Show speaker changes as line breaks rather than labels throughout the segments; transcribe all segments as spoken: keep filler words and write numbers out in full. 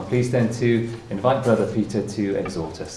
I'm pleased then to invite Brother Peter to exhort us.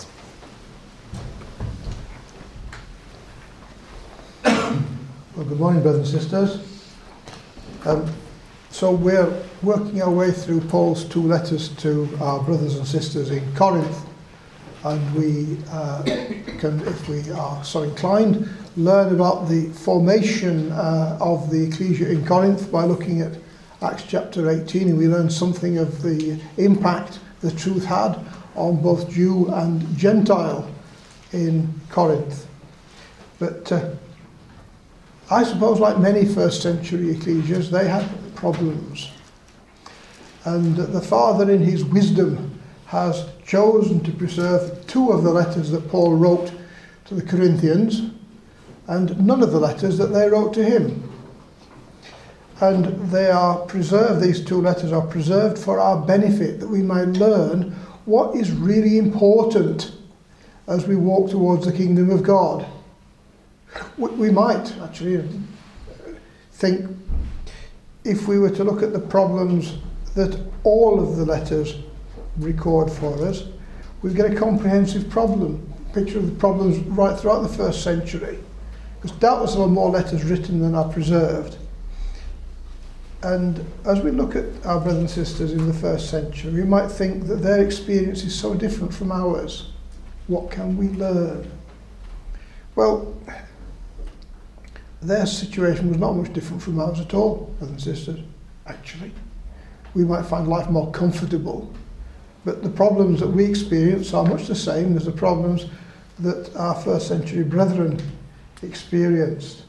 Well, good morning, brothers and sisters. Um, so we're working our way through Paul's two letters to our brothers and sisters in Corinth, and we uh, can, if we are so inclined, learn about the formation uh, of the ecclesia in Corinth by looking at Acts chapter eighteen, and we learn something of the impact the truth had on both Jew and Gentile in Corinth. But uh, I suppose, like many first century ecclesias, they had problems. And the Father, in his wisdom, has chosen to preserve two of the letters that Paul wrote to the Corinthians, and none of the letters that they wrote to him. And they are preserved, these two letters are preserved for our benefit, that we might learn what is really important as we walk towards the kingdom of God. We might actually think, if we were to look at the problems that all of the letters record for us, we'd get a comprehensive problem, picture of the problems right throughout the first century. Because doubtless there are more letters written than are preserved. And as we look at our brothers and sisters in the first century, we might think that their experience is so different from ours. What can we learn? Well, their situation was not much different from ours at all, brothers and sisters, actually. We might find life more comfortable, but the problems that we experience are much the same as the problems that our first century brethren experienced.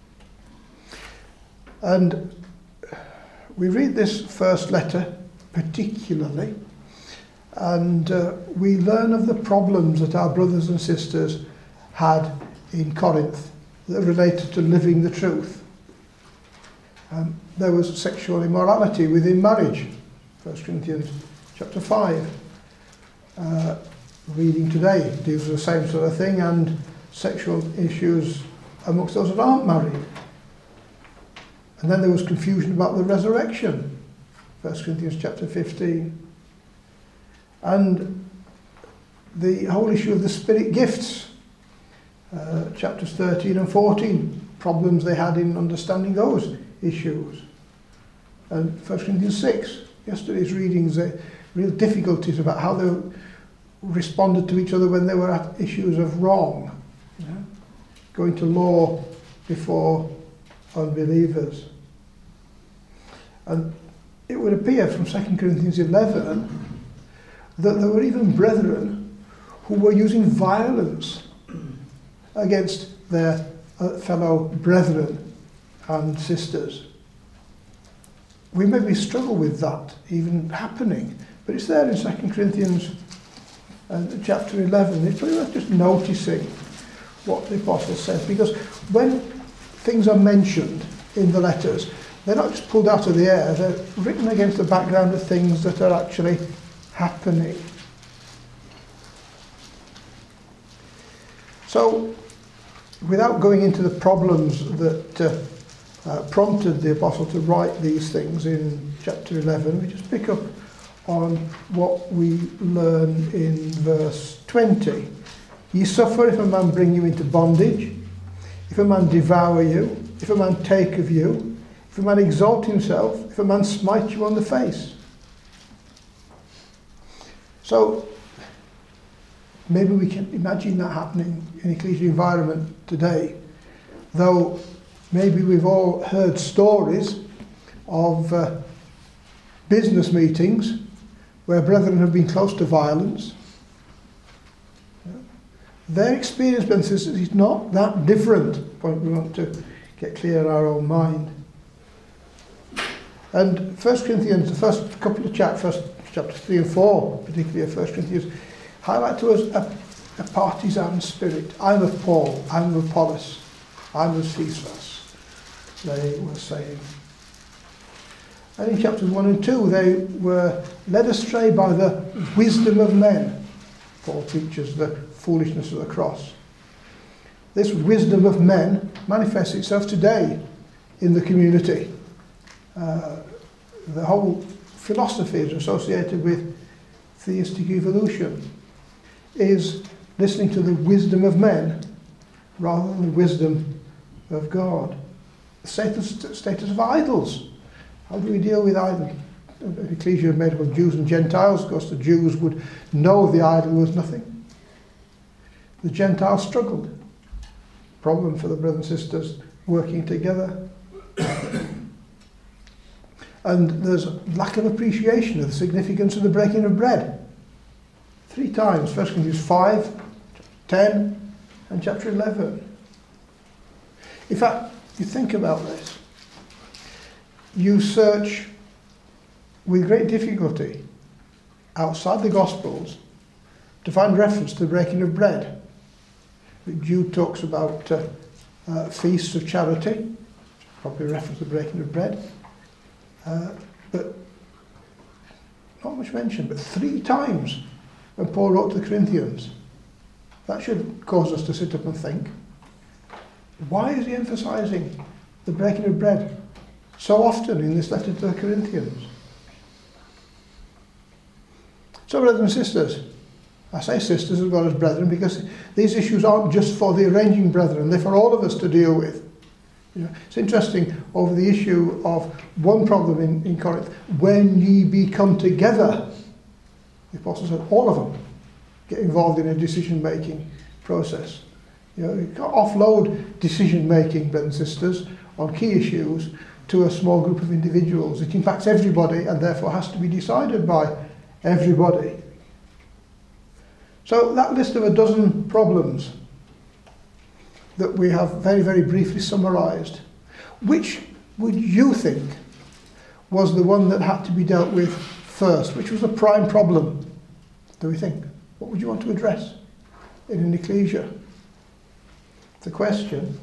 And we read this first letter particularly, and uh, we learn of the problems that our brothers and sisters had in Corinth that related to living the truth. Um, there was sexual immorality within marriage, First Corinthians chapter five. Uh, reading today deals with the same sort of thing, and sexual issues amongst those that aren't married. And then there was confusion about the resurrection, First Corinthians chapter fifteen. And the whole issue of the spirit gifts, uh, chapters thirteen and fourteen, problems they had in understanding those issues. And First Corinthians six, yesterday's readings, uh, real difficulties about how they responded to each other when they were at issues of wrong, you know, going to law before unbelievers. And it would appear from Second Corinthians eleven that there were even brethren who were using violence against their uh, fellow brethren and sisters. We maybe struggle with that even happening, but it's there in Second Corinthians uh, chapter eleven. It's pretty much just noticing what the apostle says, because when things are mentioned in the letters, they're not just pulled out of the air, they're written against the background of things that are actually happening. So, without going into the problems that uh, uh, prompted the apostle to write these things in chapter eleven, we just pick up on what we learn in verse twenty. Ye suffer if a man bring you into bondage, if a man devour you, if a man take of you, if a man exalt himself, if a man smite you on the face. So, maybe we can imagine that happening in ecclesial environment today, though maybe we've all heard stories of uh, business meetings where brethren have been close to violence. Their experience, brothers and sisters, is not that different. Point we want to get clear in our own mind. And First Corinthians, the first couple of chapters, first chapter three and four, particularly of First Corinthians, highlight to us a, a partisan spirit. I'm of Paul, I'm of Apollos, I'm of Cephas, they were saying. And in chapters one and two, they were led astray by the wisdom of men. Paul teaches the foolishness of the cross. This wisdom of men manifests itself today in the community. Uh, the whole philosophies associated with theistic evolution is listening to the wisdom of men rather than the wisdom of God. The status, status of idols. How do we deal with idols? Ecclesia made up of Jews and Gentiles. Of course, the Jews would know the idol was nothing. The Gentiles struggled. Problem for the brothers and sisters working together. And there's a lack of appreciation of the significance of the breaking of bread. Three times, First Corinthians five, ten, and chapter eleven. In fact, you think about this. You search with great difficulty outside the Gospels to find reference to the breaking of bread. Jude talks about uh, uh, feasts of charity, probably a reference to the breaking of bread, uh, but not much mention, but three times when Paul wrote to the Corinthians. That should cause us to sit up and think, why is he emphasising the breaking of bread so often in this letter to the Corinthians? So, brothers and sisters, I say sisters as well as brethren because these issues aren't just for the arranging brethren, they're for all of us to deal with. You know, it's interesting over the issue of one problem in, in Corinth, when ye be come together, the apostle said all of them get involved in a decision-making process. You know, you can't offload decision-making, brothers and sisters, on key issues to a small group of individuals. It impacts everybody and therefore has to be decided by everybody. So that list of a dozen problems that we have very, very briefly summarised, which would you think was the one that had to be dealt with first? Which was the prime problem, do we think? What would you want to address in an ecclesia? The question,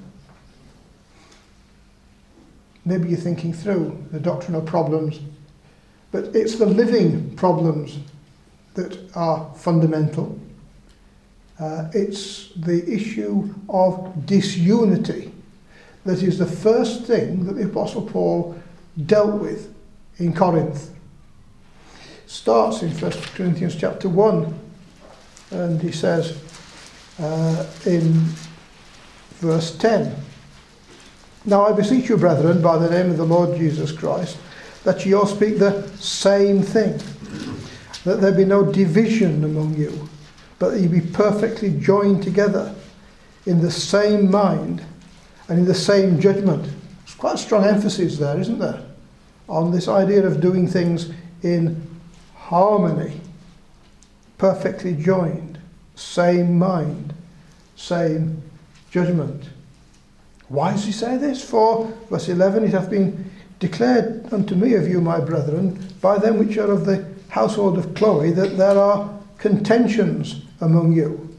maybe you're thinking through the doctrinal problems, but it's the living problems that are fundamental. Uh, it's the issue of disunity that is the first thing that the Apostle Paul dealt with in Corinth. Starts in First Corinthians chapter one, and he says uh, in verse ten, "Now I beseech you, brethren, by the name of the Lord Jesus Christ, that ye all speak the same thing, that there be no division among you, but that ye be perfectly joined together in the same mind and in the same judgment." There's quite a strong emphasis there, isn't there, on this idea of doing things in harmony, perfectly joined, same mind, same judgment. Why does he say this? For, verse eleven, "It hath been declared unto me of you, my brethren, by them which are of the household of Chloe, that there are contentions among you."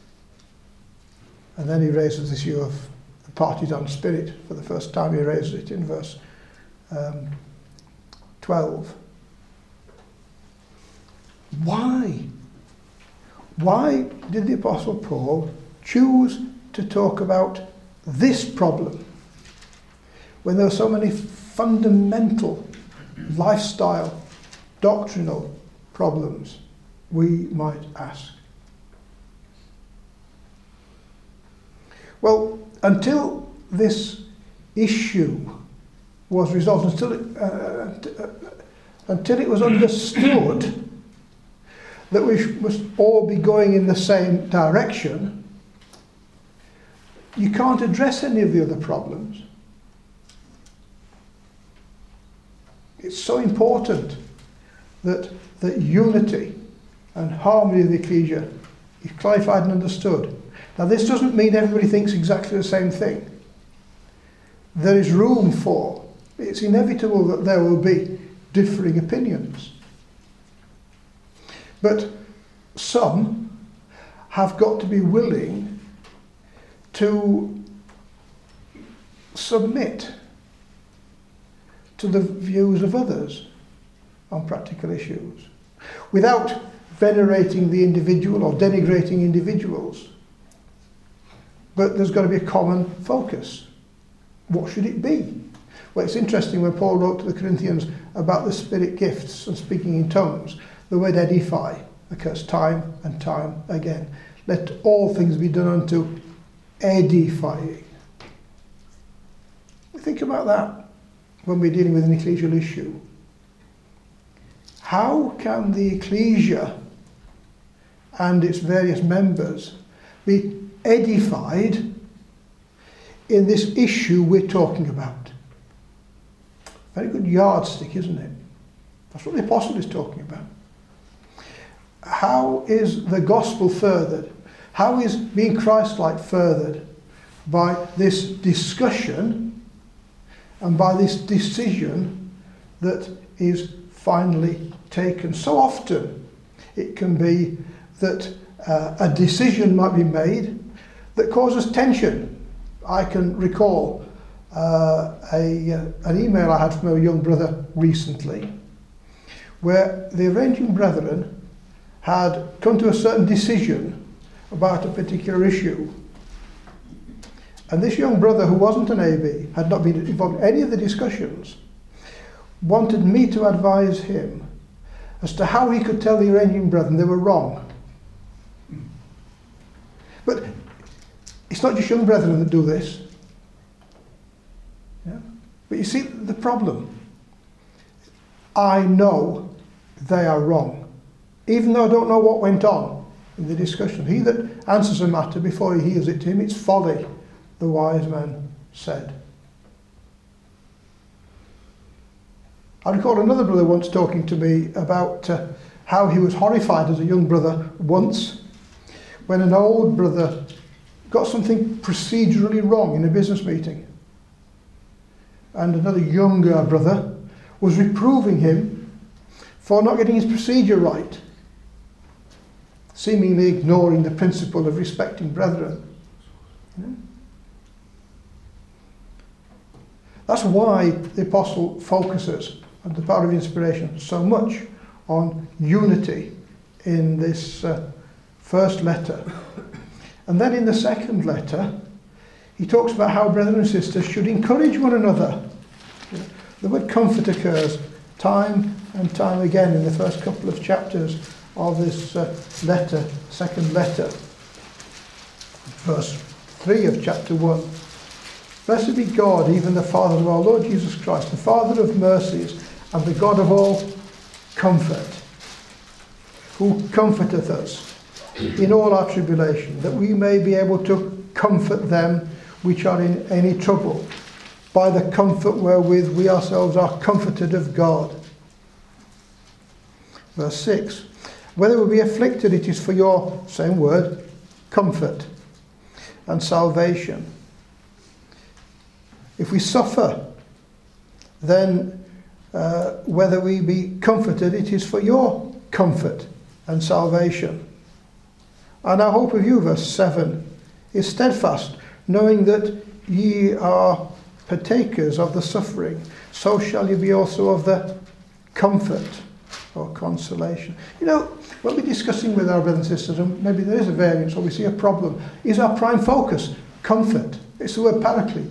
And then he raises this issue of the partisan spirit. For the first time he raises it in verse um, twelve. Why? Why did the Apostle Paul choose to talk about this problem when there are so many fundamental lifestyle, doctrinal problems, we might ask? Well, until this issue was resolved, until it, uh, uh, until it was understood that we must all be going in the same direction, you can't address any of the other problems. It's so important that, that unity and harmony of the ecclesia is clarified and understood. Now, this doesn't mean everybody thinks exactly the same thing. There is room for, it's inevitable that there will be differing opinions. But some have got to be willing to submit to the views of others on practical issues without venerating the individual or denigrating individuals. But there's got to be a common focus. What should it be? Well, it's interesting when Paul wrote to the Corinthians about the spirit gifts and speaking in tongues, the word edify occurs time and time again. Let all things be done unto edifying. Think about that when we're dealing with an ecclesial issue. How can the ecclesia and its various members be edified in this issue we're talking about? Very good yardstick, isn't it? That's what the apostle is talking about. How is the gospel furthered? How is being Christ-like furthered? By this discussion and by this decision that is finally taken. So often it can be that uh, a decision might be made that causes tension. I can recall uh, a, uh, an email I had from a young brother recently where the arranging brethren had come to a certain decision about a particular issue. And this young brother, who wasn't an A B, had not been involved in any of the discussions, wanted me to advise him as to how he could tell the arranging brethren they were wrong. But it's not just young brethren that do this. Yeah? But you see the problem. I know they are wrong, even though I don't know what went on in the discussion. He that answers a matter before he hears it to him, it's folly, the wise man said. I recall another brother once talking to me about uh, how he was horrified as a young brother once when an old brother got something procedurally wrong in a business meeting. And another younger brother was reproving him for not getting his procedure right, seemingly ignoring the principle of respecting brethren. Yeah? That's why the apostle focuses on the power of inspiration so much on unity in this uh, first letter. And then in the second letter, he talks about how brethren and sisters should encourage one another. Yeah? The word comfort occurs time and time again in the first couple of chapters of this uh, letter, second letter. Verse three of chapter one. Blessed be God, even the Father of our Lord Jesus Christ, the Father of mercies and the God of all comfort, who comforteth us in all our tribulation, that we may be able to comfort them which are in any trouble, by the comfort wherewith we ourselves are comforted of God. Verse six. Whether we be afflicted, it is for your, same word, comfort and salvation. If we suffer, then uh, whether we be comforted, it is for your comfort and salvation. And our hope of you, verse seven, is steadfast, knowing that ye are partakers of the suffering, so shall you be also of the comfort or consolation. You know, when we're discussing with our brothers and sisters, and maybe there is a variance or we see a problem, is our prime focus comfort? It's the word paraclete.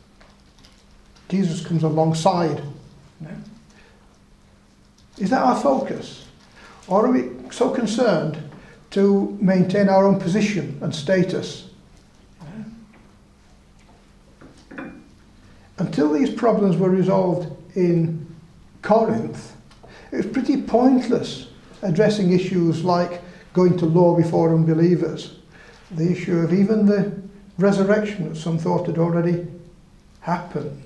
Jesus comes alongside. You know? Is that our focus? Or are we so concerned to maintain our own position and status? Yeah. Until these problems were resolved in Corinth, it was pretty pointless addressing issues like going to law before unbelievers, the issue of even the resurrection that some thought had already happened.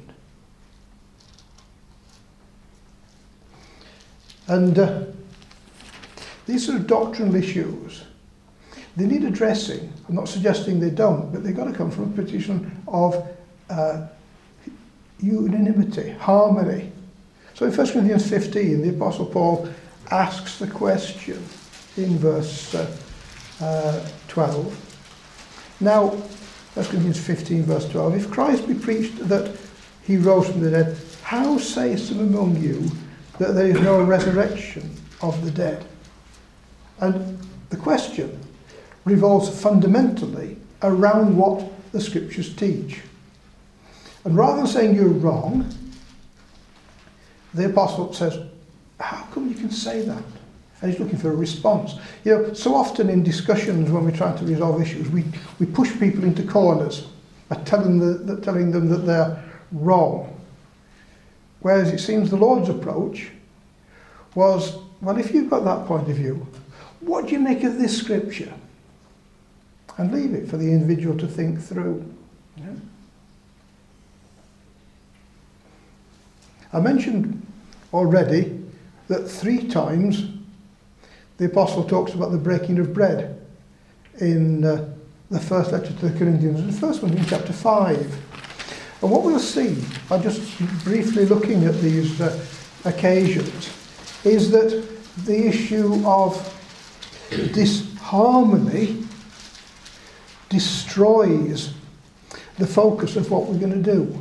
And uh, these sort of doctrinal issues, they need addressing. I'm not suggesting they don't, but they've got to come from a position of uh, unanimity, harmony. So in First Corinthians fifteen, the Apostle Paul asks the question in verse uh, uh, twelve. Now, First Corinthians fifteen, verse twelve, if Christ be preached that he rose from the dead, how say some among you that there is no resurrection of the dead? And the question revolves fundamentally around what the scriptures teach. And rather than saying you're wrong, the apostle says, how come you can say that? And he's looking for a response. You know, so often in discussions when we're trying to resolve issues, we, we push people into corners by telling, the, the, telling them that they're wrong. Whereas it seems the Lord's approach was, well, if you've got that point of view, what do you make of this scripture? And leave it for the individual to think through. Yeah? I mentioned already that three times the apostle talks about the breaking of bread in uh, the first letter to the Corinthians, and the first one in chapter five. And what we'll see, by just briefly looking at these uh, occasions, is that the issue of disharmony destroys the focus of what we're going to do.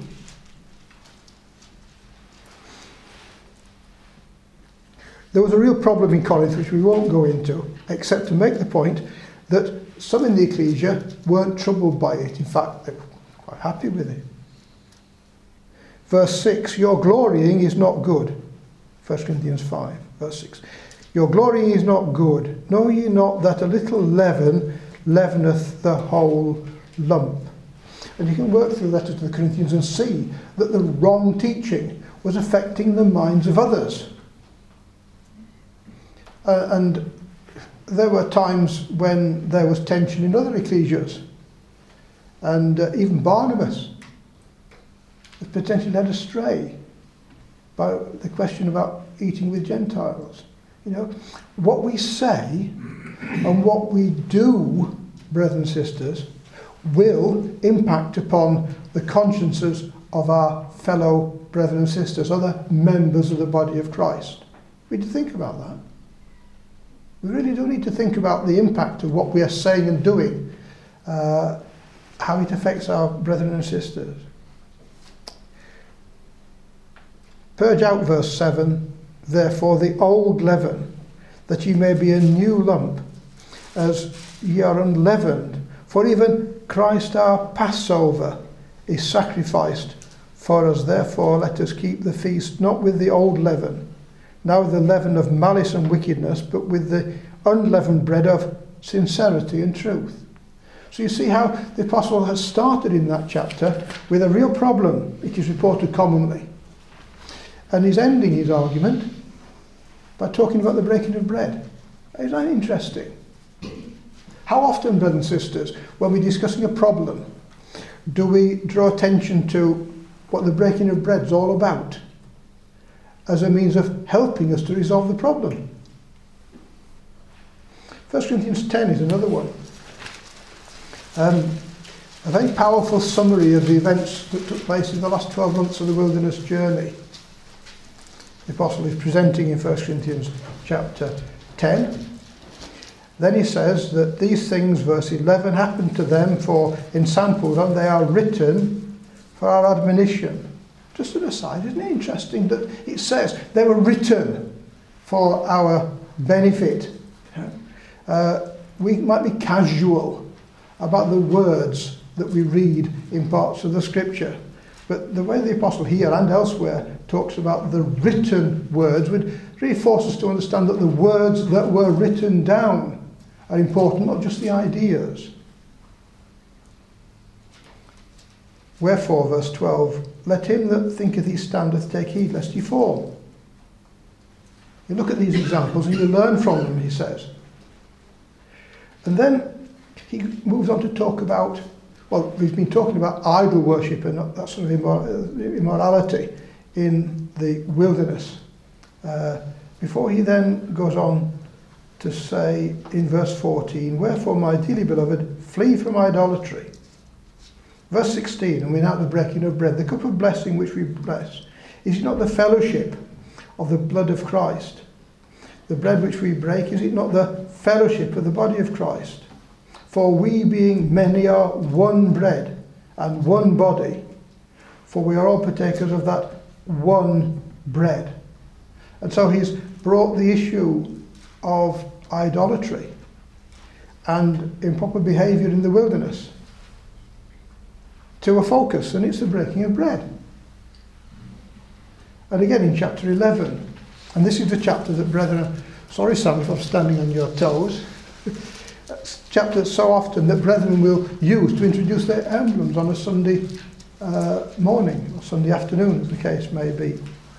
There was a real problem in Corinth, which we won't go into, except to make the point that some in the ecclesia weren't troubled by it. In fact, they were quite happy with it. Verse six, your glorying is not good. First Corinthians five, verse six. Your glorying is not good. Know ye not that a little leaven leaveneth the whole lump? And you can work through the letter to the Corinthians and see that the wrong teaching was affecting the minds of others. Uh, and there were times when there was tension in other ecclesias. And uh, even Barnabas was potentially led astray by the question about eating with Gentiles. You know, what we say and what we do, brothers and sisters, will impact upon the consciences of our fellow brethren and sisters, other members of the body of Christ. We need to think about that. We really do need to think about the impact of what we are saying and doing, uh, how it affects our brethren and sisters. Purge out verse seven, therefore the old leaven, that ye may be a new lump, as ye are unleavened. For even Christ our Passover is sacrificed for us. Therefore let us keep the feast not with the old leaven, now with the leaven of malice and wickedness, but with the unleavened bread of sincerity and truth. So you see how the apostle has started in that chapter with a real problem, it is reported commonly. And he's ending his argument by talking about the breaking of bread. Isn't that interesting? How often, brothers and sisters, when we're discussing a problem, do we draw attention to what the breaking of bread is all about as a means of helping us to resolve the problem? First Corinthians ten is another one. Um, a very powerful summary of the events that took place in the last twelve months of the wilderness journey. The apostle is presenting in First Corinthians chapter ten. Then he says that these things, verse eleven, happened to them for ensamples, and they are written for our admonition. Just an aside, isn't it interesting that it says they were written for our benefit? Uh, we might be casual about the words that we read in parts of the scripture, but the way the apostle here and elsewhere talks about the written words would really force us to understand that the words that were written down are important, not just the ideas. Wherefore, verse twelve, let him that thinketh he standeth take heed lest he fall. You look at these examples and you learn from them, he says. And then he moves on to talk about, well, we've been talking about idol worship and that sort of immor- immorality in the wilderness. Uh, before he then goes on to say in verse fourteen, wherefore, my dearly beloved, flee from idolatry. Verse sixteen, and we're now at the breaking of bread. The cup of blessing which we bless, is it not the fellowship of the blood of Christ? The bread which we break, is it not the fellowship of the body of Christ? For we being many are one bread and one body, for we are all partakers of that one bread. And so he's brought the issue of idolatry and improper behaviour in the wilderness to a focus, and it's the breaking of bread. And again in chapter eleven, and this is the chapter that brethren are sorry Sam if I'm standing on your toes, chapter so often that brethren will use to introduce their emblems on a Sunday uh, morning or Sunday afternoon, as the case may be.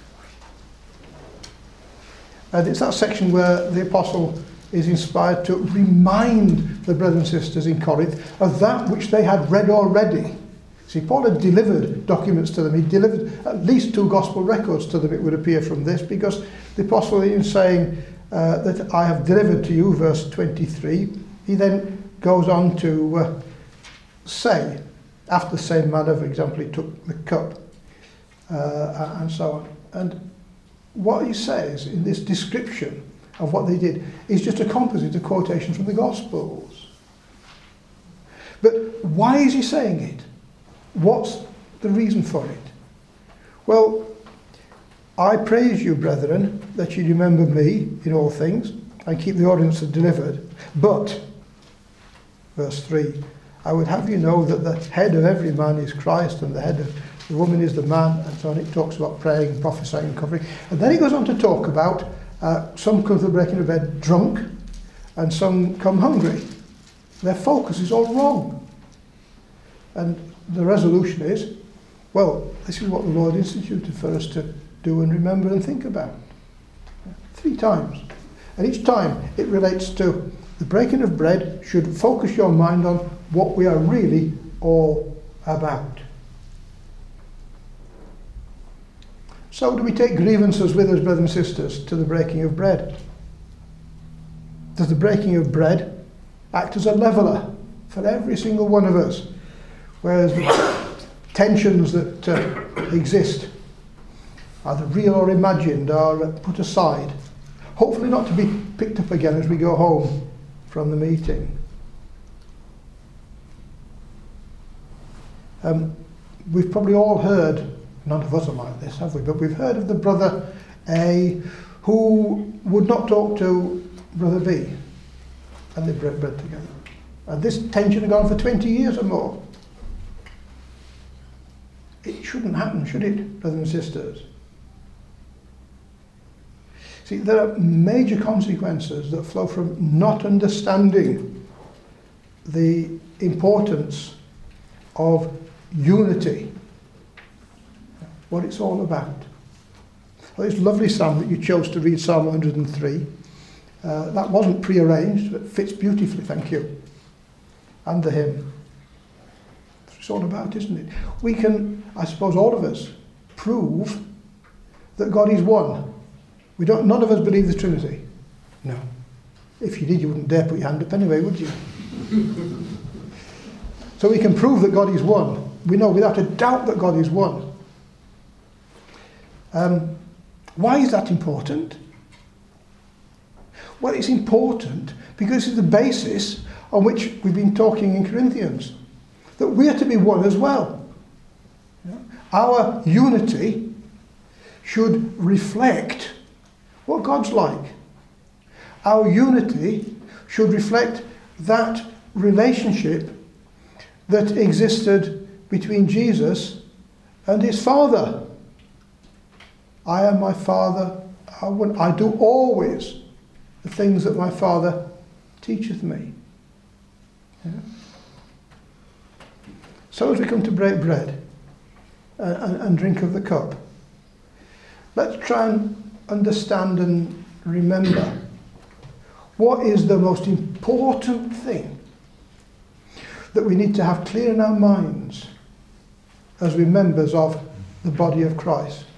And it's that section where the apostle is inspired to remind the brothers and sisters in Corinth of that which they had read already. See, Paul had delivered documents to them. He delivered at least two gospel records to them, it would appear from this, because the apostle, in saying uh, that I have delivered to you, verse twenty-three, he then goes on to uh, say, after the same manner, for example, he took the cup, uh, and so on. And what he says in this description of what they did is just a composite of quotations from the Gospels. But why is he saying it? What's the reason for it? Well, I praise you, brethren, that you remember me in all things and keep the ordinances delivered. But, verse three, I would have you know that the head of every man is Christ, and the head of the woman is the man, and so on. It talks about praying and prophesying and covering. And then he goes on to talk about uh, some come to the breaking of bed drunk, and some come hungry. Their focus is all wrong. And the resolution is, well, this is what the Lord instituted for us to do and remember and think about. Three times. And each time it relates to the breaking of bread should focus your mind on what we are really all about. So do we take grievances with us, brothers and sisters, to the breaking of bread? Does the breaking of bread act as a leveller for every single one of us? Whereas the tensions that uh, exist, either real or imagined, are uh, put aside. Hopefully not to be picked up again as we go home from the meeting. Um, we've probably all heard, none of us are like this, have we? But we've heard of the brother A who would not talk to brother B, and they bread bread together. And this tension had gone for twenty years or more. It shouldn't happen, should it, brothers and sisters? See, there are major consequences that flow from not understanding the importance of unity, what it's all about. Well, it's lovely psalm that you chose to read, Psalm one hundred and three. Uh, that wasn't prearranged, but fits beautifully, thank you. And the hymn. It's all about, isn't it? We can, I suppose all of us, prove that God is one. We don't. None of us believe the Trinity. No. If you did, you wouldn't dare put your hand up anyway, would you? So we can prove that God is one. We know without a doubt that God is one. Um, why is that important? Well, it's important because it's the basis on which we've been talking in Corinthians. That we are to be one as well. Our unity should reflect what God's like. Our unity should reflect that relationship that existed between Jesus and his Father. I am my Father, I, will, I do always the things that my Father teacheth me. Yeah? So as we come to break bread uh, and, and drink of the cup, let's try and understand and remember what is the most important thing that we need to have clear in our minds as we're members of the body of Christ.